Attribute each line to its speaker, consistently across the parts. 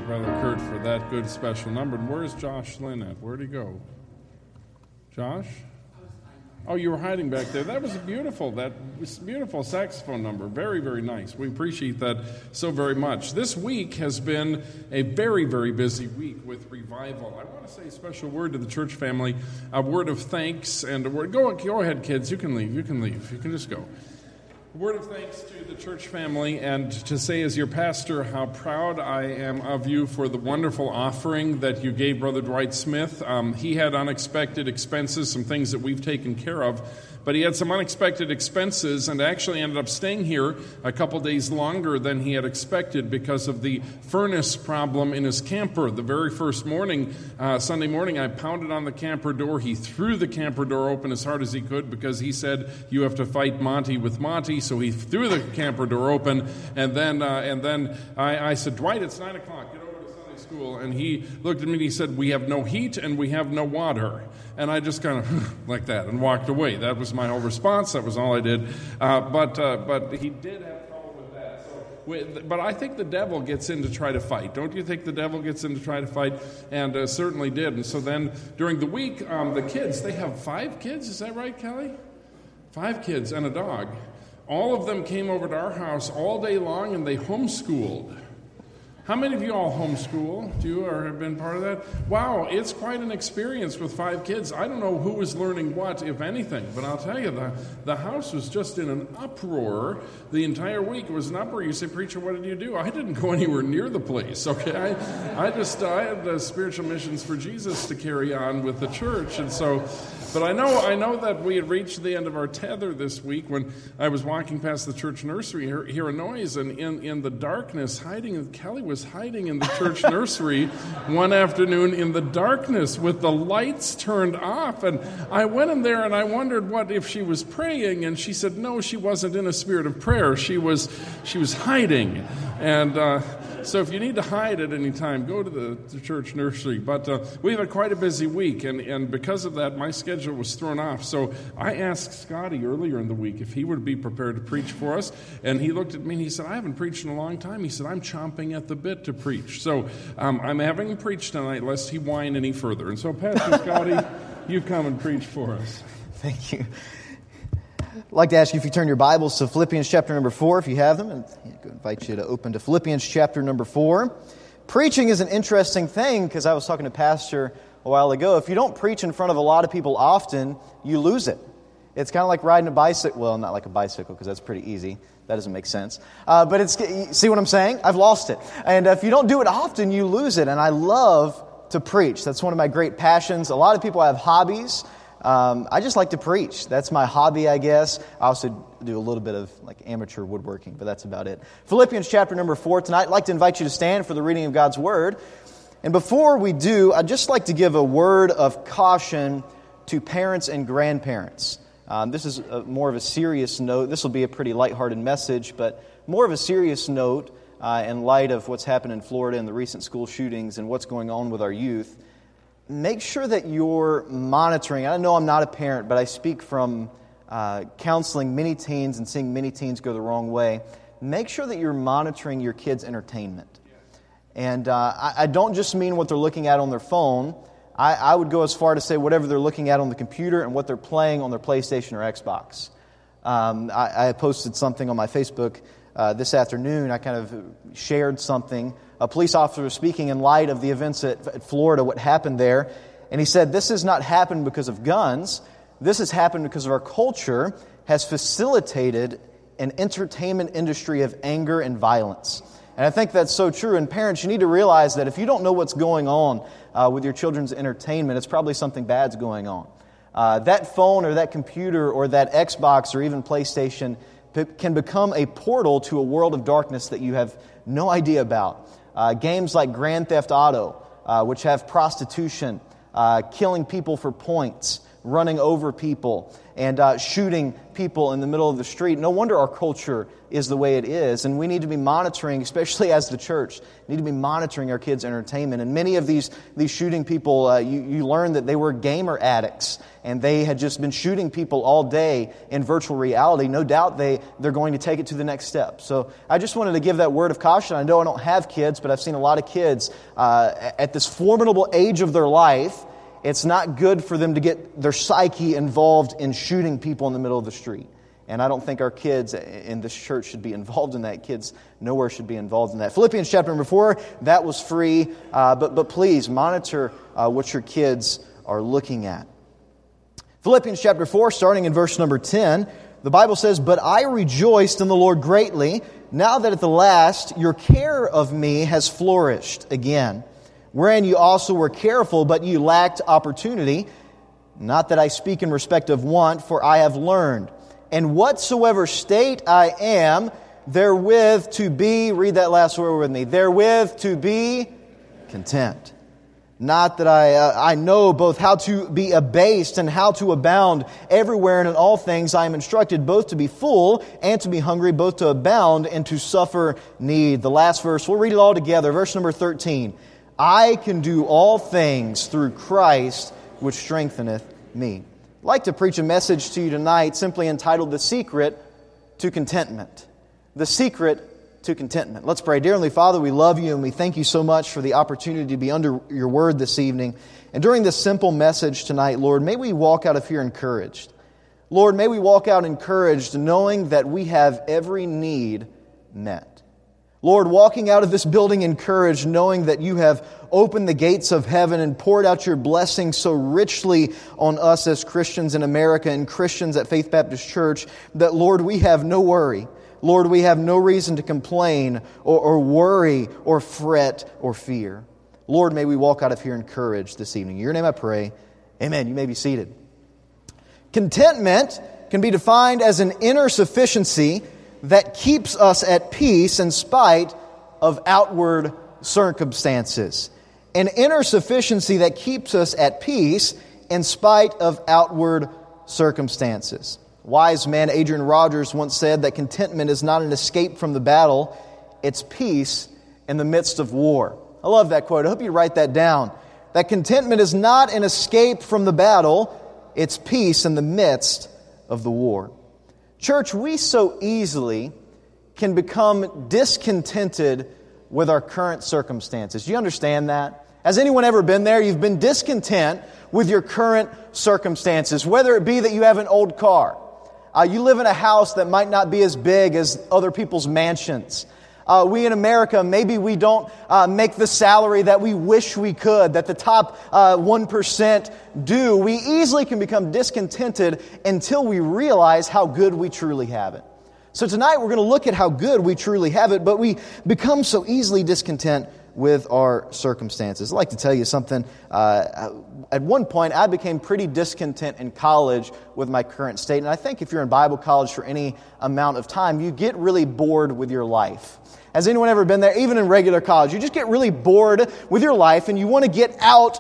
Speaker 1: Brother Kurt for that good special number. And where's Josh Lynn at? Where'd he go? Josh? Oh, you were hiding back there. That was beautiful saxophone number. Very, very nice. We appreciate that so very much. This week has been a very, very busy week with revival. I want to say a special word to the church family, a word of thanks and a word. Go ahead, kids. You can leave. You can just go. A word of thanks to the church family, and to say as your pastor how proud I am of you for the wonderful offering that you gave Brother Dwight Smith. He had unexpected expenses, some things that we've taken care of, but he had some unexpected expenses and actually ended up staying here a couple days longer than he had expected because of the furnace problem in his camper. The very first morning, Sunday morning, I pounded on the camper door. He threw the camper door open as hard as he could because he said, "You have to fight Monty with Monty." So he threw the camper door open, and then I said, "Dwight, it's 9 o'clock. Get over to Sunday school." And he looked at me and he said, "We have no heat and we have no water." And I just kind of like that and walked away. That was my whole response. That was all I did. But he did have trouble with that. But I think the devil gets in to try to fight. Don't you think the devil gets in to try to fight? And certainly did. And so then during the week, the kids, they have 5 kids. Is that right, Kelly? 5 kids and a dog. All of them came over to our house all day long, and they homeschooled. How many of you all homeschool? Do you or have been part of that? Wow, it's quite an experience with 5 kids. I don't know who was learning what, if anything, but I'll tell you, the house was just in an uproar the entire week. It was an uproar. You say, "Preacher, what did you do?" I didn't go anywhere near the place, okay? I had spiritual missions for Jesus to carry on with the church, and so... But I know that we had reached the end of our tether this week when I was walking past the church nursery, hear a noise, and in the darkness, Kelly was hiding in the church nursery one afternoon in the darkness with the lights turned off. And I went in there and I wondered what if she was praying, and she said no, she wasn't in a spirit of prayer. She was hiding. And so if you need to hide at any time, go to the church nursery. But we've had quite a busy week, and because of that, my schedule was thrown off. So I asked Scotty earlier in the week if he would be prepared to preach for us, and he looked at me and he said, "I haven't preached in a long time." He said, "I'm chomping at the bit to preach." So I'm having him preach tonight, lest he whine any further. And so, Pastor Scotty, you come and preach for us.
Speaker 2: Thank you. I'd like to ask you if you turn your Bibles to Philippians chapter number 4, if you have them, and I invite you to open to Philippians chapter number 4. Preaching is an interesting thing, because I was talking to Pastor a while ago. If you don't preach in front of a lot of people often, you lose it. It's kind of like riding a bicycle. Well, not like a bicycle, because that's pretty easy. That doesn't make sense. But see what I'm saying? I've lost it. And if you don't do it often, you lose it. And I love to preach. That's one of my great passions. A lot of people have hobbies. I just like to preach. That's my hobby, I guess. I also do a little bit of like amateur woodworking, but that's about it. Philippians chapter number 4 tonight. I'd like to invite you to stand for the reading of God's Word. And before we do, I'd just like to give a word of caution to parents and grandparents. This is more of a serious note. This will be a pretty lighthearted message, but more of a serious note in light of what's happened in Florida and the recent school shootings and what's going on with our youth. Make sure that you're monitoring. I know I'm not a parent, but I speak from counseling many teens and seeing many teens go the wrong way. Make sure that you're monitoring your kids' entertainment. And I don't just mean what they're looking at on their phone. I would go as far to say whatever they're looking at on the computer and what they're playing on their PlayStation or Xbox. I posted something on my Facebook this afternoon. I kind of shared something. A police officer was speaking in light of the events at Florida, what happened there. And he said, this has not happened because of guns. This has happened because of our culture has facilitated an entertainment industry of anger and violence. And I think that's so true. And parents, you need to realize that if you don't know what's going on with your children's entertainment, it's probably something bad's going on. That phone or that computer or that Xbox or even PlayStation can become a portal to a world of darkness that you have no idea about. Games like Grand Theft Auto, which have prostitution, killing people for points, running over people and shooting people in the middle of the street. No wonder our culture is the way it is. And we need to be monitoring, especially as the church, need to be monitoring our kids' entertainment. And many of these shooting people, you learn that they were gamer addicts. And they had just been shooting people all day in virtual reality. No doubt they're going to take it to the next step. So I just wanted to give that word of caution. I know I don't have kids, but I've seen a lot of kids at this formidable age of their life. It's not good for them to get their psyche involved in shooting people in the middle of the street. And I don't think our kids in this church should be involved in that. Kids nowhere should be involved in that. Philippians chapter number 4, that was free. But please monitor what your kids are looking at. Philippians chapter 4, starting in verse number 10, the Bible says, "But I rejoiced in the Lord greatly, now that at the last your care of me has flourished again. Wherein you also were careful, but you lacked opportunity. Not that I speak in respect of want, for I have learned. And whatsoever state I am, therewith to be," read that last word with me, "therewith to be content. Not that I know both how to be abased and how to abound. Everywhere and in all things I am instructed both to be full and to be hungry, both to abound and to suffer need." The last verse, we'll read it all together. Verse number 13. "I can do all things through Christ, which strengtheneth me." I'd like to preach a message to you tonight simply entitled "The Secret to Contentment." The Secret to Contentment. Let's pray. Dear Heavenly Father, we love you and we thank you so much for the opportunity to be under your word this evening. And during this simple message tonight, Lord, may we walk out of here encouraged. Lord, may we walk out encouraged knowing that we have every need met. Lord, walking out of this building encouraged, knowing that you have opened the gates of heaven and poured out your blessing so richly on us as Christians in America and Christians at Faith Baptist Church, that, Lord, we have no worry. Lord, we have no reason to complain or worry or fret or fear. Lord, may we walk out of here encouraged this evening. In your name I pray. Amen. You may be seated. Contentment can be defined as an inner sufficiency that keeps us at peace in spite of outward circumstances. An inner sufficiency that keeps us at peace in spite of outward circumstances. Wise man Adrian Rogers once said that contentment is not an escape from the battle, it's peace in the midst of war. I love that quote. I hope you write that down. That contentment is not an escape from the battle, it's peace in the midst of the war. Church, we so easily can become discontented with our current circumstances. Do you understand that? Has anyone ever been there? You've been discontent with your current circumstances, whether it be that you have an old car, you live in a house that might not be as big as other people's mansions. We in America, maybe we don't make the salary that we wish we could, that the top 1% do. We easily can become discontented until we realize how good we truly have it. So tonight we're going to look at how good we truly have it, but we become so easily discontent with our circumstances. I'd like to tell you something. At one point, I became pretty discontent in college with my current state. And I think if you're in Bible college for any amount of time, you get really bored with your life. Has anyone ever been there? Even in regular college, you just get really bored with your life and you want to get out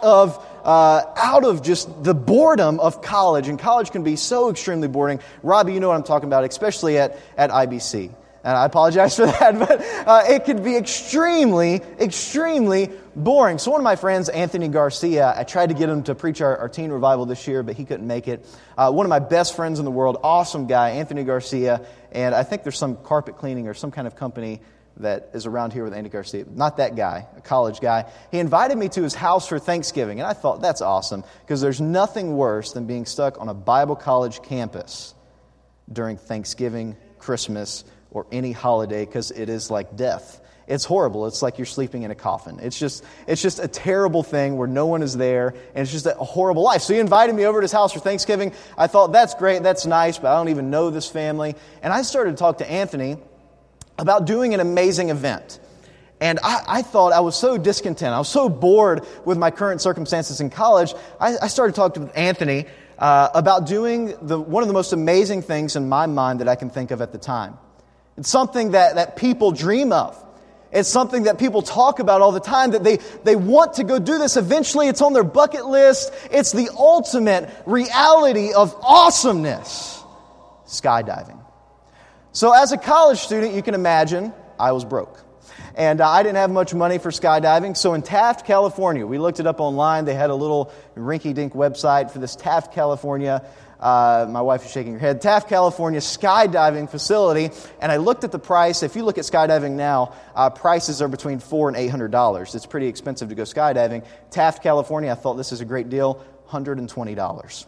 Speaker 2: of just the boredom of college. And college can be so extremely boring. Robbie, you know what I'm talking about, especially at IBC. And I apologize for that, but it could be extremely, extremely boring. So one of my friends, Anthony Garcia, I tried to get him to preach our teen revival this year, but he couldn't make it. One of my best friends in the world, awesome guy, Anthony Garcia, and I think there's some carpet cleaning or some kind of company that is around here with Andy Garcia. Not that guy, a college guy. He invited me to his house for Thanksgiving, and I thought, that's awesome, because there's nothing worse than being stuck on a Bible college campus during Thanksgiving, Christmas, or any holiday, because it is like death. It's horrible. It's like you're sleeping in a coffin. It's just a terrible thing where no one is there, and it's just a horrible life. So he invited me over to his house for Thanksgiving. I thought, that's great, that's nice, but I don't even know this family. And I started to talk to Anthony about doing an amazing event. And I thought I was so discontent. I was so bored with my current circumstances in college. I started talking to Anthony about doing one of the most amazing things in my mind that I can think of at the time. It's something that people dream of. It's something that people talk about all the time, that they want to go do this. Eventually, it's on their bucket list. It's the ultimate reality of awesomeness. Skydiving. So as a college student, you can imagine, I was broke. And I didn't have much money for skydiving. So in Taft, California, we looked it up online. They had a little rinky-dink website for this Taft, California. My wife is shaking her head. Taft, California skydiving facility. And I looked at the price. If you look at skydiving now, prices are between $400 and $800. It's pretty expensive to go skydiving. Taft, California, I thought this is a great deal. $120.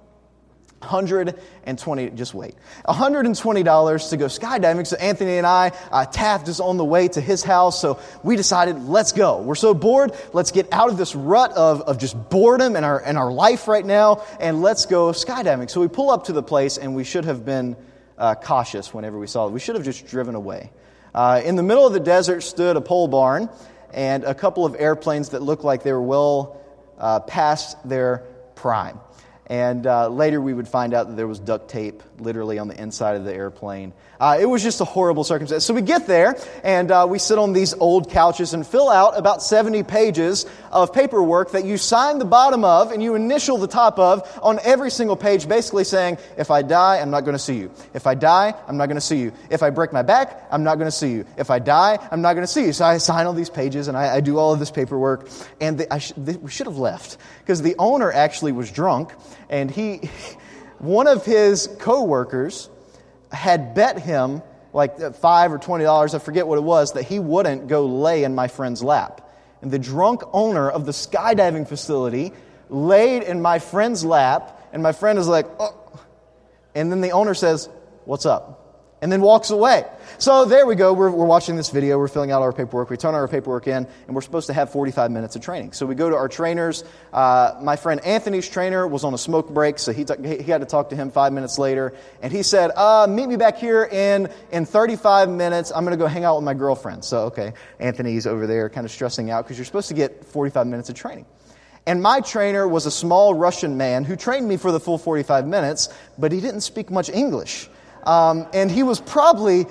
Speaker 2: Just wait. $120 to go skydiving. So Anthony and I, Taft is on the way to his house. So we decided, let's go. We're so bored. Let's get out of this rut of just boredom in our life right now. And let's go skydiving. So we pull up to the place, and we should have been cautious whenever we saw it. We should have just driven away. In the middle of the desert stood a pole barn and a couple of airplanes that looked like they were well past their prime. And later we would find out that there was duct tape literally on the inside of the airplane. It was just a horrible circumstance. So we get there, and we sit on these old couches and fill out about 70 pages of paperwork that you sign the bottom of and you initial the top of on every single page, basically saying, if I die, I'm not going to sue you. If I die, I'm not going to sue you. If I break my back, I'm not going to sue you. If I die, I'm not going to sue you. So I sign all these pages, and I do all of this paperwork. And we should have left, because the owner actually was drunk, and one of his co-workers had bet him like $5 or $20, I forget what it was, that he wouldn't go lay in my friend's lap. And the drunk owner of the skydiving facility laid in my friend's lap, and my friend is like, oh. And then the owner says, what's up? And then walks away. So there we go. We're watching this video. We're filling out our paperwork. We turn our paperwork in, and we're supposed to have 45 minutes of training. So we go to our trainers. My friend Anthony's trainer was on a smoke break, so he had to talk to him 5 minutes later. And he said, meet me back here in 35 minutes. I'm going to go hang out with my girlfriend. So, okay, Anthony's over there kind of stressing out because you're supposed to get 45 minutes of training. And my trainer was a small Russian man who trained me for the full 45 minutes, but he didn't speak much English. And he was probably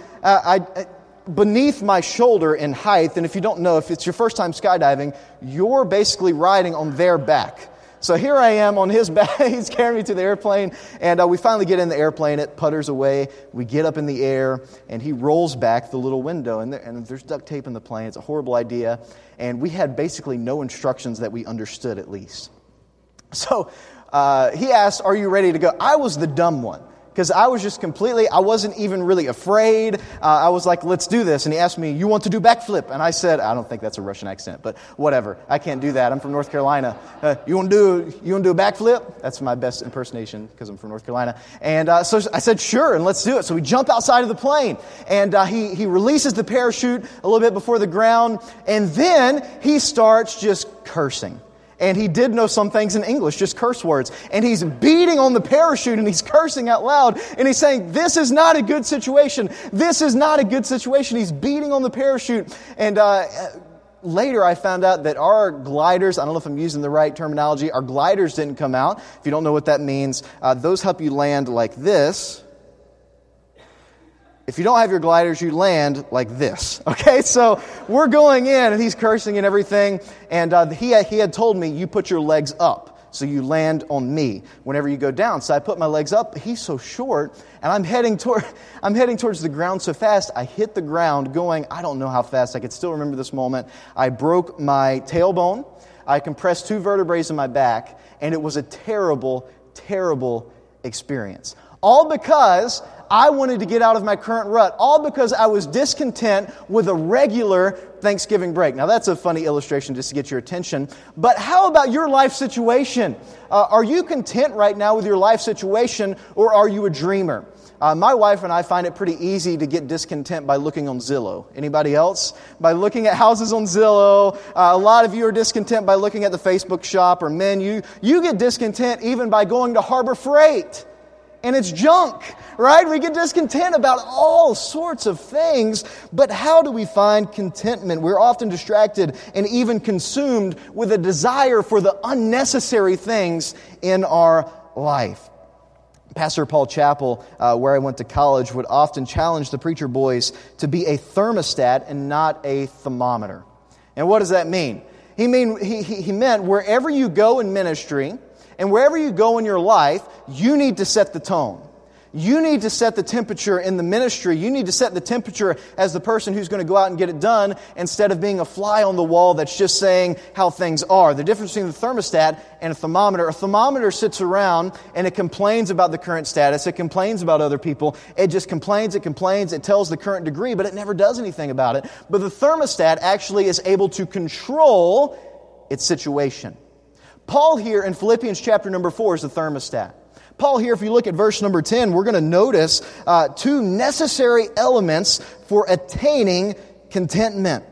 Speaker 2: beneath my shoulder in height. And if you don't know, if it's your first time skydiving, you're basically riding on their back. So here I am on his back. He's carrying me to the airplane. And we finally get in the airplane. It putters away. We get up in the air. And he rolls back the little window. And there's duct tape in the plane. It's a horrible idea. And we had basically no instructions that we understood, at least. So he asked, are you ready to go? I was the dumb one. Because I wasn't even really afraid. I was like, let's do this. And he asked me, you want to do backflip? And I said, I don't think that's a Russian accent, but whatever. I can't do that. I'm from North Carolina. You want to do a backflip? That's my best impersonation because I'm from North Carolina. And so I said, sure, and let's do it. So we jump outside of the plane. And he releases the parachute a little bit before the ground. And then he starts just cursing. And he did know some things in English, just curse words. And he's beating on the parachute and he's cursing out loud. And he's saying, this is not a good situation. This is not a good situation. He's beating on the parachute. And later I found out that our gliders, I don't know if I'm using the right terminology, our gliders didn't come out. If you don't know what that means, those help you land like this. If you don't have your gliders, you land like this. Okay, so we're going in, and he's cursing and everything. And he had told me, you put your legs up, so you land on me whenever you go down. So I put my legs up. He's so short, and I'm heading towards the ground so fast. I hit the ground going, I don't know how fast. I could still remember this moment. I broke my tailbone. I compressed 2 vertebrae in my back, and it was a terrible, terrible experience. All because I wanted to get out of my current rut. All because I was discontent with a regular Thanksgiving break. Now that's a funny illustration just to get your attention. But how about your life situation? Are you content right now with your life situation, or are you a dreamer? My wife and I find it pretty easy to get discontent by looking on Zillow. Anybody else? By looking at houses on Zillow. A lot of you are discontent by looking at the Facebook shop. Or men, you get discontent even by going to Harbor Freight. And it's junk, right? We get discontent about all sorts of things. But how do we find contentment? We're often distracted and even consumed with a desire for the unnecessary things in our life. Pastor Paul Chappell, where I went to college, would often challenge the preacher boys to be a thermostat and not a thermometer. And what does that mean? He meant wherever you go in ministry and wherever you go in your life, you need to set the tone. You need to set the temperature in the ministry. You need to set the temperature as the person who's going to go out and get it done instead of being a fly on the wall that's just saying how things are. The difference between the thermostat and a thermometer sits around and it complains about the current status. It complains about other people. It just complains. It tells the current degree, but it never does anything about it. But the thermostat actually is able to control its situation. Paul here in Philippians chapter number 4 is the thermostat. Paul here, if you look at verse number 10, we're going to notice two necessary elements for attaining contentment.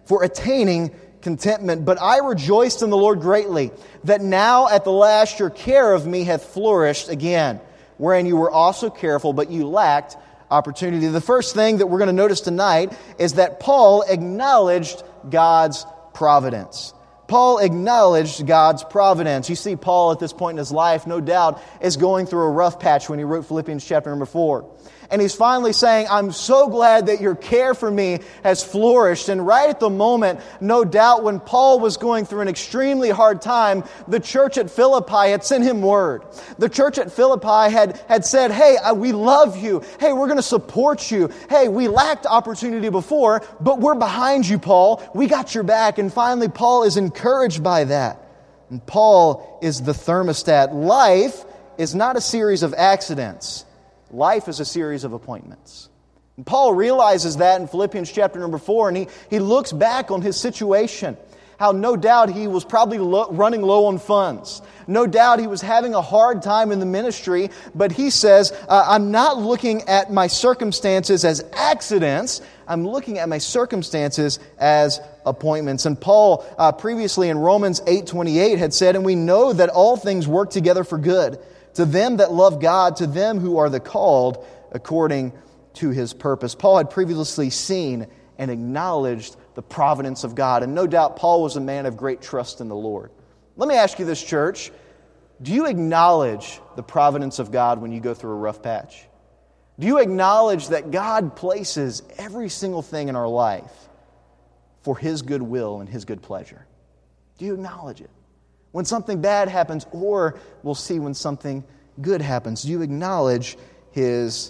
Speaker 2: But I rejoiced in the Lord greatly, that now at the last your care of me hath flourished again, wherein you were also careful, but you lacked opportunity. The first thing that we're going to notice tonight is that Paul acknowledged God's providence. Paul acknowledged God's providence. You see, Paul at this point in his life, no doubt, is going through a rough patch when he wrote Philippians chapter number 4. And he's finally saying, I'm so glad that your care for me has flourished. And right at the moment, no doubt, when Paul was going through an extremely hard time, the church at Philippi had sent him word. The church at Philippi had said, hey, we love you. Hey, we're going to support you. Hey, we lacked opportunity before, but we're behind you, Paul. We got your back. And finally, Paul is encouraged by that. And Paul is the thermostat. Life is not a series of accidents. Life is a series of appointments. And Paul realizes that in Philippians chapter number 4, and he looks back on his situation, how no doubt he was probably running low on funds. No doubt he was having a hard time in the ministry, but he says, I'm not looking at my circumstances as accidents, I'm looking at my circumstances as appointments. And Paul previously in Romans 8:28 had said, and we know that all things work together for good, to them that love God, to them who are the called according to His purpose. Paul had previously seen and acknowledged the providence of God. And no doubt Paul was a man of great trust in the Lord. Let me ask you this, church. Do you acknowledge the providence of God when you go through a rough patch? Do you acknowledge that God places every single thing in our life for His good will and His good pleasure? Do you acknowledge it? When something bad happens, or we'll see when something good happens, do you acknowledge His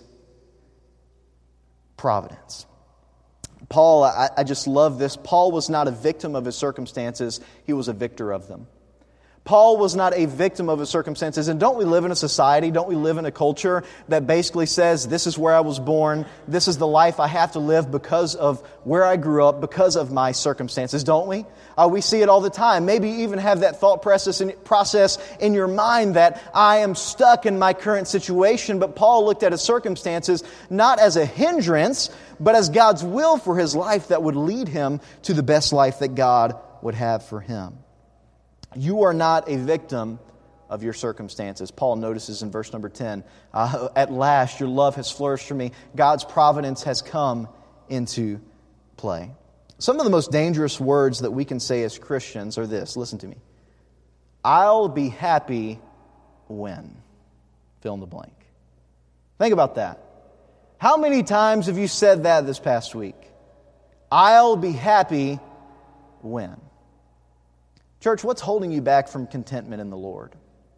Speaker 2: providence? Paul, I just love this. Paul was not a victim of his circumstances. He was a victor of them. Paul was not a victim of his circumstances. And don't we live in a society, don't we live in a culture that basically says, this is where I was born, this is the life I have to live because of where I grew up, because of my circumstances, don't we? We see it all the time. Maybe you even have that thought process in your mind that I am stuck in my current situation. But Paul looked at his circumstances not as a hindrance, but as God's will for his life that would lead him to the best life that God would have for him. You are not a victim of your circumstances. Paul notices in verse number 10, at last your love has flourished for me. God's providence has come into play. Some of the most dangerous words that we can say as Christians are this. Listen to me. I'll be happy when. Fill in the blank. Think about that. How many times have you said that this past week? I'll be happy when. Church, what's holding you back from contentment in the Lord?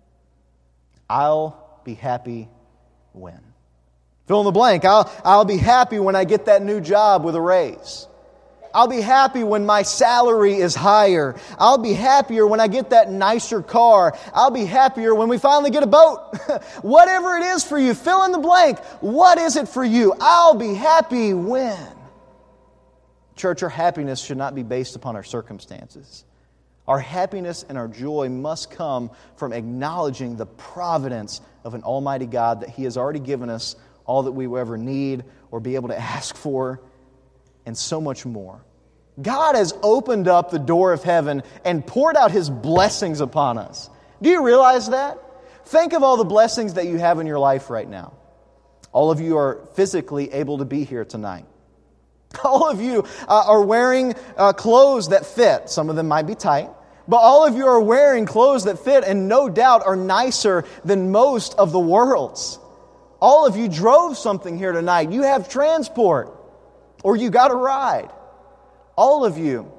Speaker 2: I'll be happy when. Fill in the blank. I'll be happy when I get that new job with a raise. I'll be happy when my salary is higher. I'll be happier when I get that nicer car. I'll be happier when we finally get a boat. Whatever it is for you, fill in the blank. What is it for you? I'll be happy when. Church, our happiness should not be based upon our circumstances. Our happiness and our joy must come from acknowledging the providence of an almighty God, that He has already given us all that we will ever need or be able to ask for, and so much more. God has opened up the door of heaven and poured out His blessings upon us. Do you realize that? Think of all the blessings that you have in your life right now. All of you are physically able to be here tonight. All of you are wearing clothes that fit. Some of them might be tight. But all of you are wearing clothes that fit and no doubt are nicer than most of the world's. All of you drove something here tonight. You have transport, or you got a ride. All of you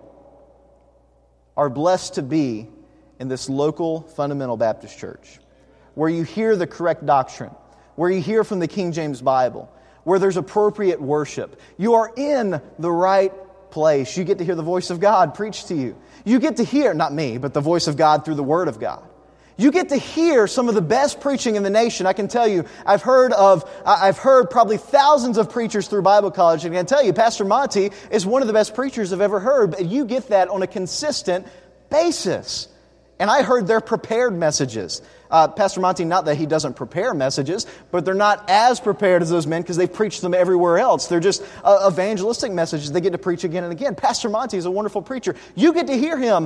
Speaker 2: are blessed to be in this local fundamental Baptist church, where you hear the correct doctrine, where you hear from the King James Bible, where there's appropriate worship. You are in the right place. You get to hear the voice of God preached to you. You get to hear, not me, but the voice of God through the Word of God. You get to hear some of the best preaching in the nation. I can tell you, I've heard probably thousands of preachers through Bible college, and I can tell you, Pastor Monty is one of the best preachers I've ever heard, but you get that on a consistent basis. And I heard their prepared messages. Pastor Monty, not that he doesn't prepare messages, but they're not as prepared as those men because they've preached them everywhere else. They're just evangelistic messages they get to preach again and again. Pastor Monty is a wonderful preacher. You get to hear him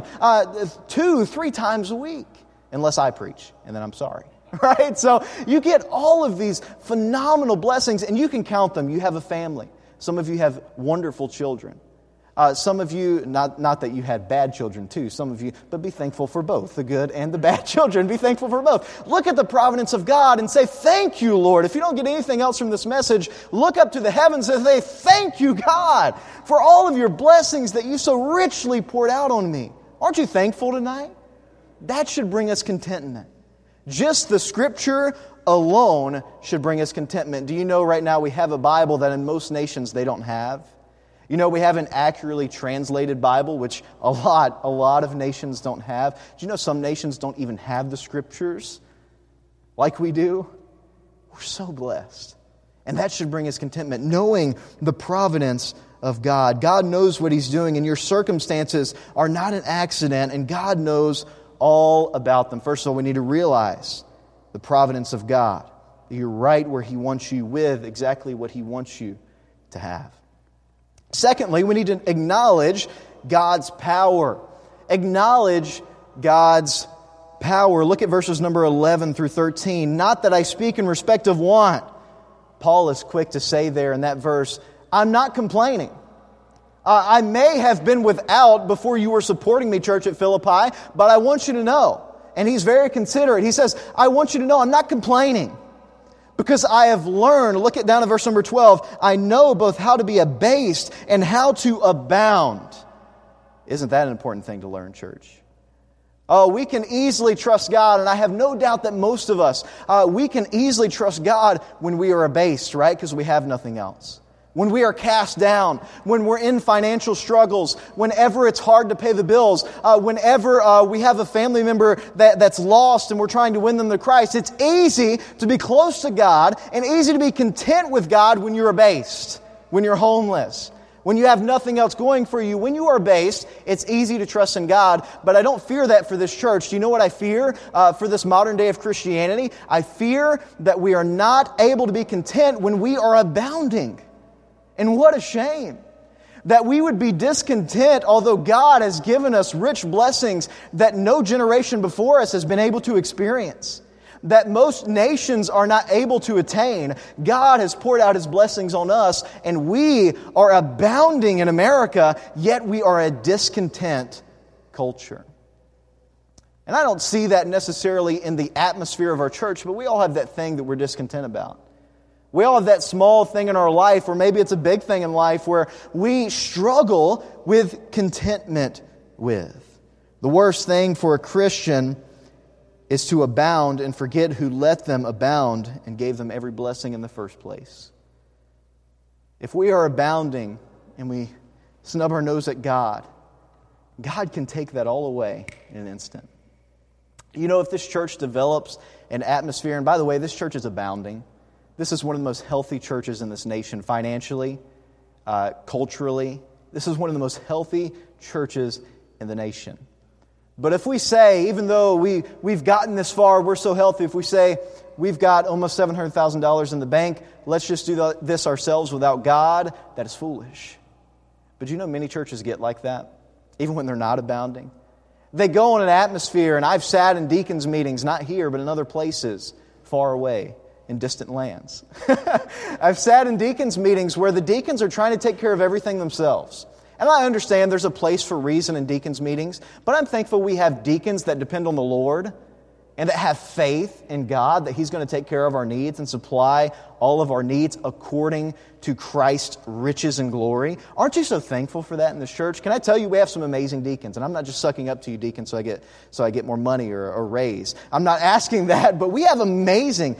Speaker 2: 2-3 times a week, unless I preach, and then I'm sorry. Right? So you get all of these phenomenal blessings, and you can count them. You have a family. Some of you have wonderful children. Some of you, not that you had bad children too, some of you, but be thankful for both, the good and the bad children. Be thankful for both. Look at the providence of God and say, thank you, Lord. If you don't get anything else from this message, look up to the heavens and say, thank you, God, for all of your blessings that you so richly poured out on me. Aren't you thankful tonight? That should bring us contentment. Just the Scripture alone should bring us contentment. Do you know right now we have a Bible that in most nations they don't have? You know, we have an accurately translated Bible, which a lot of nations don't have. Do you know some nations don't even have the Scriptures like we do? We're so blessed. And that should bring us contentment, knowing the providence of God. God knows what He's doing, and your circumstances are not an accident, and God knows all about them. First of all, we need to realize the providence of God. You're right where He wants you with exactly what He wants you to have. Secondly, we need to acknowledge God's power. Acknowledge God's power. Look at verses number 11 through 13. Not that I speak in respect of want. Paul is quick to say there in that verse, I'm not complaining. I may have been without before you were supporting me, church at Philippi, but I want you to know. And he's very considerate. He says, I want you to know I'm not complaining. Because I have learned, look at down at verse number 12, I know both how to be abased and how to abound. Isn't that an important thing to learn, church? Oh, we can easily trust God, and I have no doubt that most of us, we can easily trust God when we are abased, right? Because we have nothing else. When we are cast down, when we're in financial struggles, whenever it's hard to pay the bills, whenever we have a family member that's lost and we're trying to win them to Christ, it's easy to be close to God and easy to be content with God when you're abased, when you're homeless, when you have nothing else going for you. When you are abased, it's easy to trust in God, but I don't fear that for this church. Do you know what I fear for this modern day of Christianity? I fear that we are not able to be content when we are abounding. And what a shame that we would be discontent, although God has given us rich blessings that no generation before us has been able to experience, that most nations are not able to attain. God has poured out His blessings on us, and we are abounding in America, yet we are a discontent culture. And I don't see that necessarily in the atmosphere of our church, but we all have that thing that we're discontent about. We all have that small thing in our life, or maybe it's a big thing in life, where we struggle with contentment with. The worst thing for a Christian is to abound and forget who let them abound and gave them every blessing in the first place. If we are abounding and we snub our nose at God, God can take that all away in an instant. You know, if this church develops an atmosphere, and by the way, this church is abounding. This is one of the most healthy churches in this nation, financially, culturally. This is one of the most healthy churches in the nation. But if we say, even though we've gotten this far, we're so healthy, if we say we've got almost $700,000 in the bank, let's just do this ourselves without God, that is foolish. But you know many churches get like that, even when they're not abounding. They go in an atmosphere, and I've sat in deacons' meetings, not here, but in other places, far away, in distant lands. I've sat in deacons' meetings where the deacons are trying to take care of everything themselves. And I understand there's a place for reason in deacons' meetings, but I'm thankful we have deacons that depend on the Lord and that have faith in God that He's going to take care of our needs and supply all of our needs according to Christ's riches and glory. Aren't you so thankful for that in this church? Can I tell you, we have some amazing deacons, and I'm not just sucking up to you, deacons, so I get more money or a raise. I'm not asking that, but we have amazing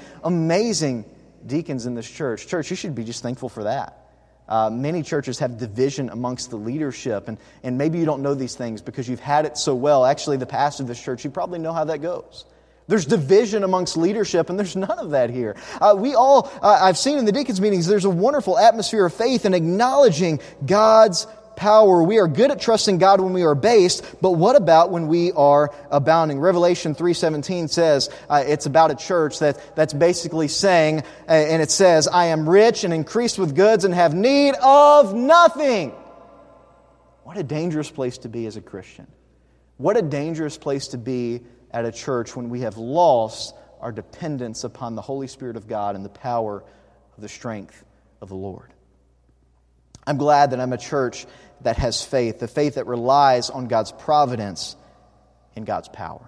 Speaker 2: deacons in this church. Church, you should be just thankful for that. Many churches have division amongst the leadership, and maybe you don't know these things because you've had it so well. Actually, the pastor of this church, you probably know how that goes. There's division amongst leadership, and there's none of that here. I've seen in the deacons meetings, there's a wonderful atmosphere of faith and acknowledging God's power. We are good at trusting God when we are based, but what about when we are abounding? Revelation 3:17 says it's about a church that's basically saying, and it says, I am rich and increased with goods and have need of nothing. What a dangerous place to be as a Christian. What a dangerous place to be at a church when we have lost our dependence upon the Holy Spirit of God and the power of the strength of the Lord. I'm glad that I'm a church that has faith, the faith that relies on God's providence and God's power.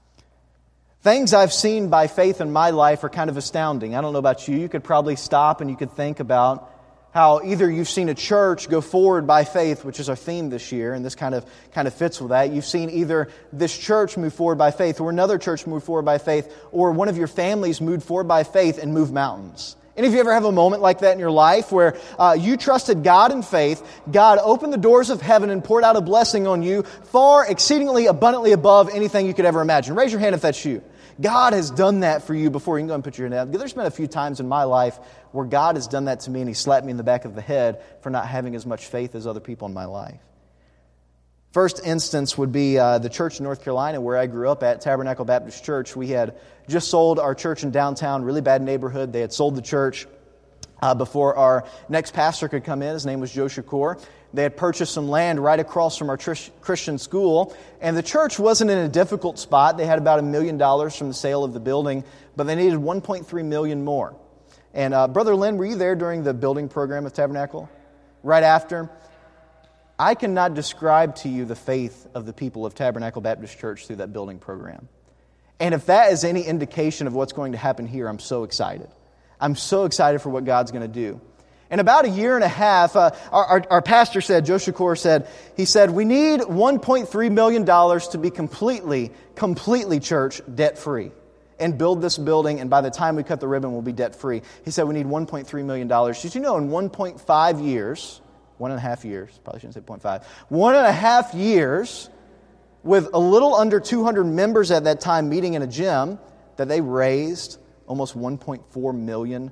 Speaker 2: Things I've seen by faith in my life are kind of astounding. I don't know about you. You could probably stop and you could think about how either you've seen a church go forward by faith, which is our theme this year, and this kind of fits with that. You've seen either this church move forward by faith, or another church move forward by faith, or one of your families move forward by faith and move mountains. Any of you ever have a moment like that in your life where you trusted God in faith, God opened the doors of heaven and poured out a blessing on you far exceedingly abundantly above anything you could ever imagine? Raise your hand if that's you. God has done that for you before. You can go and put your hand down. There's been a few times in my life where God has done that to me and He slapped me in the back of the head for not having as much faith as other people in my life. First instance would be the church in North Carolina where I grew up at, Tabernacle Baptist Church. We had just sold our church in downtown, really bad neighborhood. They had sold the church before our next pastor could come in. His name was Joe Shakur. They had purchased some land right across from our Christian school, and the church wasn't in a difficult spot. They had about $1 million from the sale of the building, but they needed $1.3 million more. And Brother Lynn, were you there during the building program of Tabernacle? Right after? I cannot describe to you the faith of the people of Tabernacle Baptist Church through that building program. And if that is any indication of what's going to happen here, I'm so excited. I'm so excited for what God's going to do. In about a year and a half, our pastor said, Joe Shakur said, he said, we need $1.3 million to be completely church debt-free and build this building, and by the time we cut the ribbon, we'll be debt-free. He said we need $1.3 million. Did you know in 1.5 years, 1.5 years, probably shouldn't say 0.5, 1.5 years, with a little under 200 members at that time meeting in a gym, that they raised almost $1.4 million.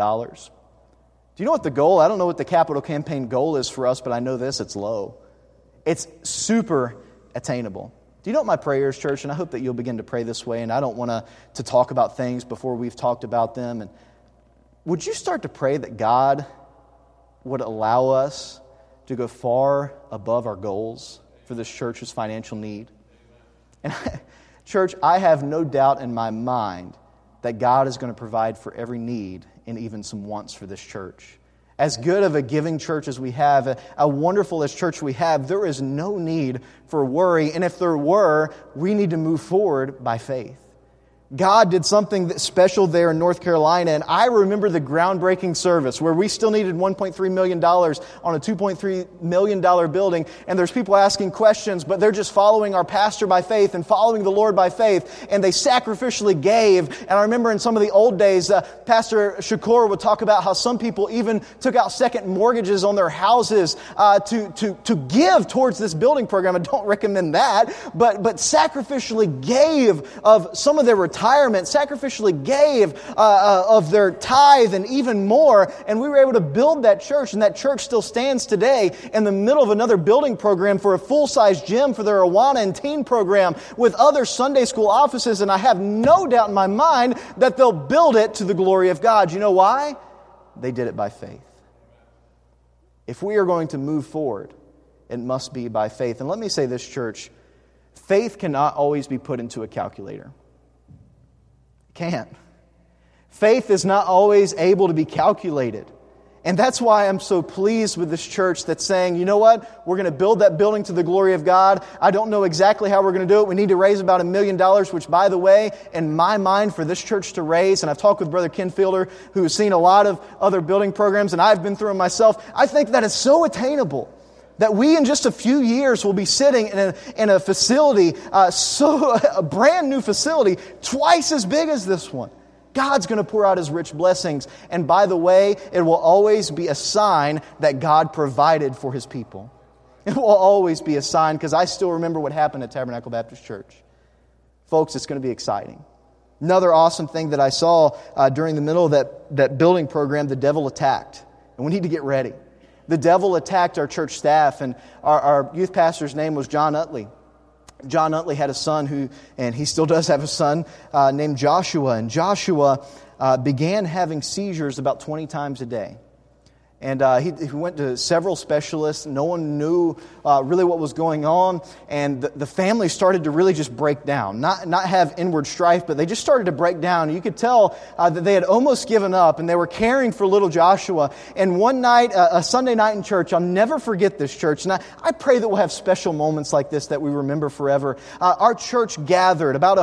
Speaker 2: Do you know what the goal? I don't know what the capital campaign goal is for us, but I know this, it's low. It's super attainable. Do you know what my prayer is, church? And I hope that you'll begin to pray this way, and I don't want to talk about things before we've talked about them. And would you start to pray that God would allow us to go far above our goals for this church's financial need? And church, I have no doubt in my mind that God is going to provide for every need and even some wants for this church. As good of a giving church as we have, a wonderful as church we have, there is no need for worry. And if there were, we need to move forward by faith. God did something special there in North Carolina, and I remember the groundbreaking service where we still needed $1.3 million on a $2.3 million building, and there's people asking questions, but they're just following our pastor by faith and following the Lord by faith, and they sacrificially gave. And I remember in some of the old days, Pastor Shakur would talk about how some people even took out second mortgages on their houses to give towards this building program. I don't recommend that, but sacrificially gave of some of their retirement, sacrificially gave of their tithe and even more, and we were able to build that church, and that church still stands today in the middle of another building program for a full-size gym for their Awana and teen program with other Sunday school offices, and I have no doubt in my mind that they'll build it to the glory of God. You know why? They did it by faith. If we are going to move forward, it must be by faith. And let me say this, church, faith cannot always be put into a calculator. Can't. Faith is not always able to be calculated. And that's why I'm so pleased with this church that's saying, you know what? We're going to build that building to the glory of God. I don't know exactly how we're going to do it. We need to raise about $1 million, which, by the way, in my mind, for this church to raise, and I've talked with Brother Ken Fielder, who has seen a lot of other building programs, and I've been through them myself. I think that is so attainable that we, in just a few years, will be sitting in a facility, a brand new facility, twice as big as this one. God's going to pour out His rich blessings. And by the way, it will always be a sign that God provided for His people. It will always be a sign, because I still remember what happened at Tabernacle Baptist Church. Folks, it's going to be exciting. Another awesome thing that I saw during the middle of that building program, the devil attacked. And we need to get ready. The devil attacked our church staff, and our youth pastor's name was John Utley. John Utley had a son and he still does have a son, named Joshua. And Joshua began having seizures about 20 times a day. And he went to several specialists. No one knew really what was going on. And the family started to really just break down. Not have inward strife, but they just started to break down. You could tell that they had almost given up, and they were caring for little Joshua. And one night, a Sunday night in church, I'll never forget this church. And I pray that we'll have special moments like this that we remember forever. Our church gathered, about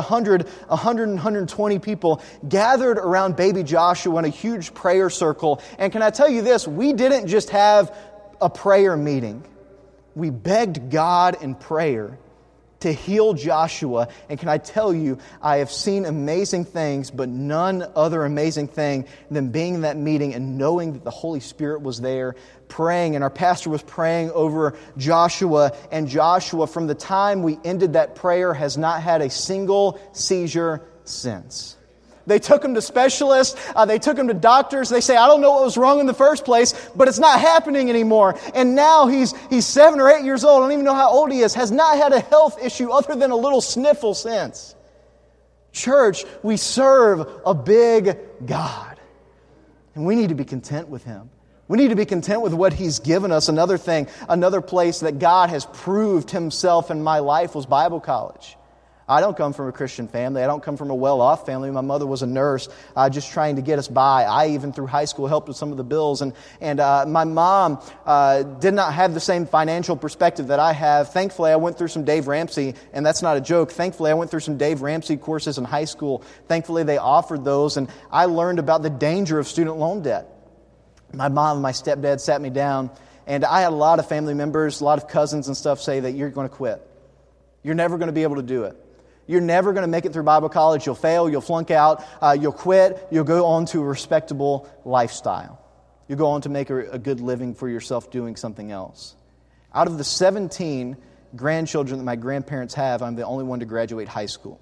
Speaker 2: 120 people, gathered around baby Joshua in a huge prayer circle. And can I tell you this? We didn't just have a prayer meeting. We begged God in prayer to heal Joshua. And can I tell you, I have seen amazing things, but none other amazing thing than being in that meeting and knowing that the Holy Spirit was there praying. And our pastor was praying over Joshua. And Joshua, from the time we ended that prayer, has not had a single seizure since. They took him to specialists. They took him to doctors. They say, I don't know what was wrong in the first place, but it's not happening anymore. And now he's 7 or 8 years old. I don't even know how old he is. Has not had a health issue other than a little sniffle since. Church, we serve a big God. And we need to be content with Him. We need to be content with what He's given us. Another thing, another place that God has proved Himself in my life was Bible college. I don't come from a Christian family. I don't come from a well-off family. My mother was a nurse, just trying to get us by. I, even through high school, helped with some of the bills. And my mom did not have the same financial perspective that I have. Thankfully, I went through some Dave Ramsey, and that's not a joke. Thankfully, I went through some Dave Ramsey courses in high school. Thankfully, they offered those, and I learned about the danger of student loan debt. My mom and my stepdad sat me down, and I had a lot of family members, a lot of cousins and stuff say that you're going to quit. You're never going to be able to do it. You're never going to make it through Bible college. You'll fail. You'll flunk out. You'll quit. You'll go on to a respectable lifestyle. You'll go on to make a good living for yourself doing something else. Out of the 17 grandchildren that my grandparents have, I'm the only one to graduate high school.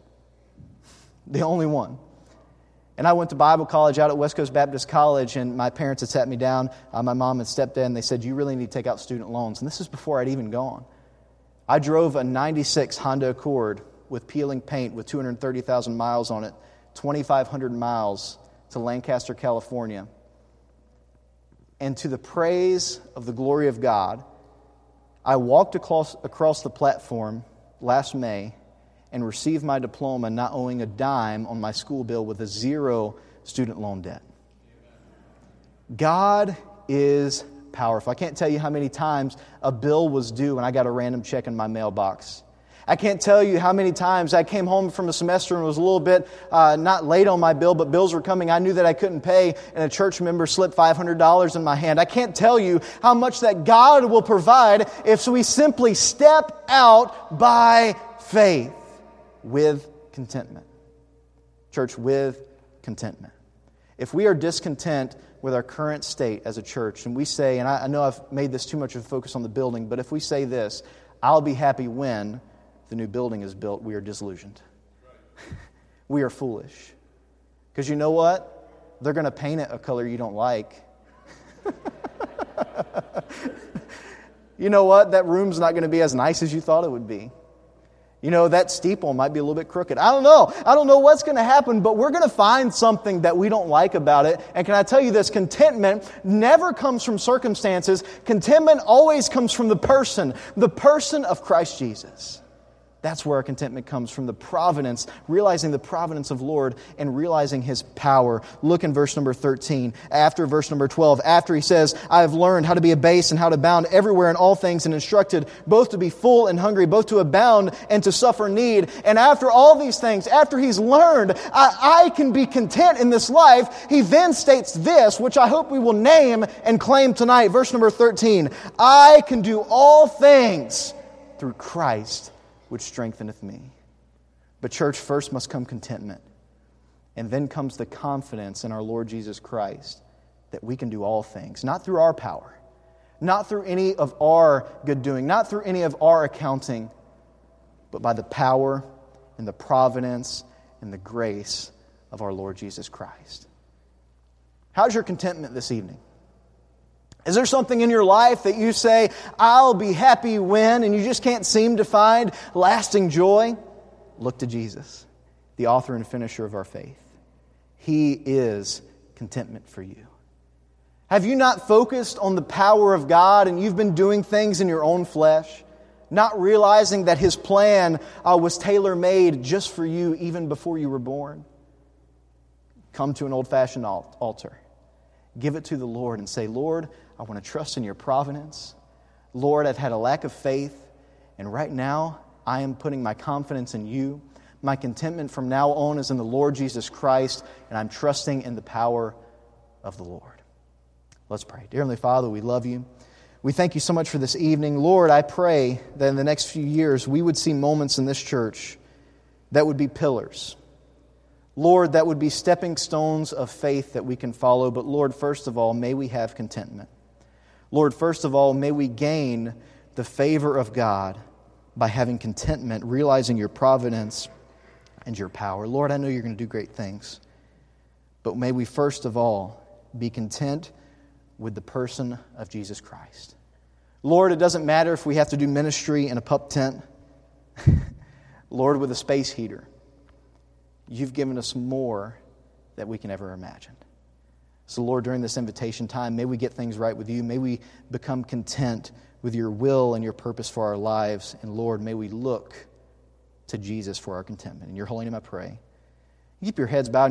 Speaker 2: The only one. And I went to Bible college out at West Coast Baptist College, and my parents had sat me down, my mom and stepdad, and they said, you really need to take out student loans. And this is before I'd even gone. I drove a 96 Honda Accord with peeling paint with 230,000 miles on it, 2,500 miles to Lancaster, California. And to the praise of the glory of God, I walked across the platform last May and received my diploma not owing a dime on my school bill with a 0 student loan debt. God is powerful. I can't tell you how many times a bill was due and I got a random check in my mailbox. I can't tell you how many times I came home from a semester and was a little bit not late on my bill, but bills were coming. I knew that I couldn't pay, and a church member slipped $500 in my hand. I can't tell you how much that God will provide if we simply step out by faith with contentment. Church, with contentment. If we are discontent with our current state as a church, and we say, and I know I've made this too much of a focus on the building, but if we say this, I'll be happy when the new building is built, we are disillusioned. We are foolish. Because you know what? They're going to paint it a color you don't like. You know what? That room's not going to be as nice as you thought it would be. You know, that steeple might be a little bit crooked. I don't know. I don't know what's going to happen, but we're going to find something that we don't like about it. And can I tell you this? Contentment never comes from circumstances. Contentment always comes from the person of Christ Jesus. That's where our contentment comes from, the providence, realizing the providence of Lord and realizing His power. Look in verse number 13, after verse number 12, after he says, I have learned how to be abased and how to abound everywhere in all things and instructed both to be full and hungry, both to abound and to suffer need. And after all these things, after he's learned, I can be content in this life, he then states this, which I hope we will name and claim tonight. Verse number 13, I can do all things through Christ, which strengtheneth me. But church, first must come contentment. And then comes the confidence in our Lord Jesus Christ that we can do all things, not through our power, not through any of our good doing, not through any of our accounting, but by the power and the providence and the grace of our Lord Jesus Christ. How's your contentment this evening? Is there something in your life that you say, I'll be happy when, and you just can't seem to find lasting joy? Look to Jesus, the author and finisher of our faith. He is contentment for you. Have you not focused on the power of God and you've been doing things in your own flesh, not realizing that His plan was tailor-made just for you even before you were born? Come to an old-fashioned altar. Give it to the Lord and say, Lord, I want to trust in Your providence. Lord, I've had a lack of faith, and right now I am putting my confidence in You. My contentment from now on is in the Lord Jesus Christ, and I'm trusting in the power of the Lord. Let's pray. Dear Heavenly Father, we love You. We thank You so much for this evening. Lord, I pray that in the next few years we would see moments in this church that would be pillars. Lord, that would be stepping stones of faith that we can follow. But Lord, first of all, may we have contentment. Lord, first of all, may we gain the favor of God by having contentment, realizing Your providence and Your power. Lord, I know You're going to do great things. But may we first of all be content with the person of Jesus Christ. Lord, it doesn't matter if we have to do ministry in a pup tent. Lord, with a space heater. You've given us more than we can ever imagine. So Lord, during this invitation time, may we get things right with You. May we become content with Your will and Your purpose for our lives. And Lord, may we look to Jesus for our contentment. In Your holy name I pray. Keep your heads bowed.